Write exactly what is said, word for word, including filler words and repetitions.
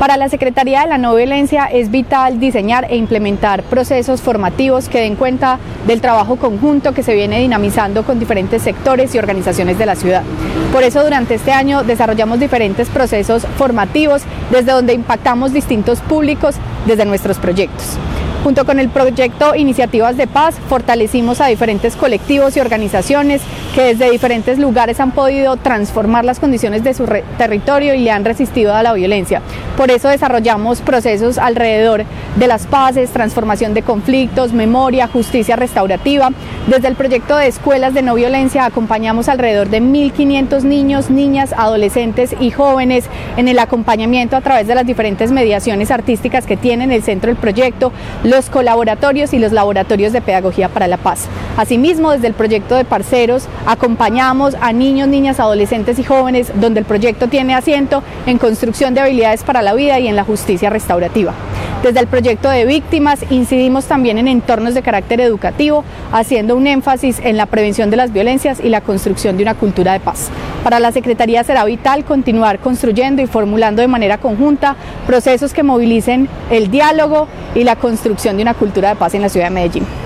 Para la Secretaría de la No Violencia es vital diseñar e implementar procesos formativos que den cuenta del trabajo conjunto que se viene dinamizando con diferentes sectores y organizaciones de la ciudad. Por eso durante este año desarrollamos diferentes procesos formativos desde donde impactamos distintos públicos desde nuestros proyectos. Junto con el proyecto Iniciativas de Paz, fortalecimos a diferentes colectivos y organizaciones que desde diferentes lugares han podido transformar las condiciones de su territorio y le han resistido a la violencia. Por eso desarrollamos procesos alrededor de las paces, transformación de conflictos, memoria, justicia restaurativa. Desde el proyecto de escuelas de no violencia acompañamos alrededor de mil quinientos niños, niñas, adolescentes y jóvenes en el acompañamiento a través de las diferentes mediaciones artísticas que tiene el centro del proyecto, los colaboratorios y los laboratorios de pedagogía para la paz. Asimismo, desde el proyecto de Parceros acompañamos a niños, niñas, adolescentes y jóvenes donde el proyecto tiene asiento en construcción de habilidades para la vida y en la justicia restaurativa. Desde el proyecto de Víctimas incidimos también en entornos de carácter educativo, haciendo un énfasis en la prevención de las violencias y la construcción de una cultura de paz. Para la Secretaría será vital continuar construyendo y formulando de manera conjunta procesos que movilicen el diálogo y la construcción de una cultura de paz en la ciudad de Medellín.